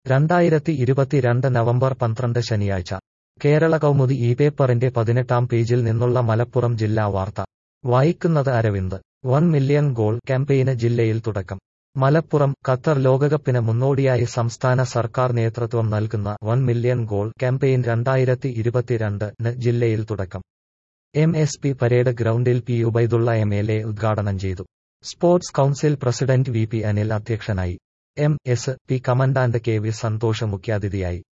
2022 November 12 ശനിയാഴ്ച കേരള കൗമുദി ഈ പേപ്പറിന്റെ 18-ാം പേജിൽ നിന്നുള്ള മലപ്പുറം ജില്ലാ വാർത്ത വായിക്കുന്നത് അരവിന്ദ് 1 മില്യൺ ഗോൾ ക്യാമ്പയിന് ജില്ലയിൽ തുടക്കം. മലപ്പുറം ഖത്തർ ലോകകപ്പിന് മുന്നോടിയായി സംസ്ഥാന സർക്കാർ നേതൃത്വം നൽകുന്ന 1 മില്യൺ ഗോൾ ക്യാമ്പയിൻ 2022-ന് ജില്ലയിൽ തുടക്കം. MSP പരേഡ് ഗ്രൗണ്ടിൽ പി ഉബൈദുള്ള MLA ഉദ്ഘാടനം ചെയ്തു. Sports council president VP Anil അധ്യക്ഷനായി. MSP കമാൻഡന്റ് KV സന്തോഷ് മുഖ്യാതിഥിയായി.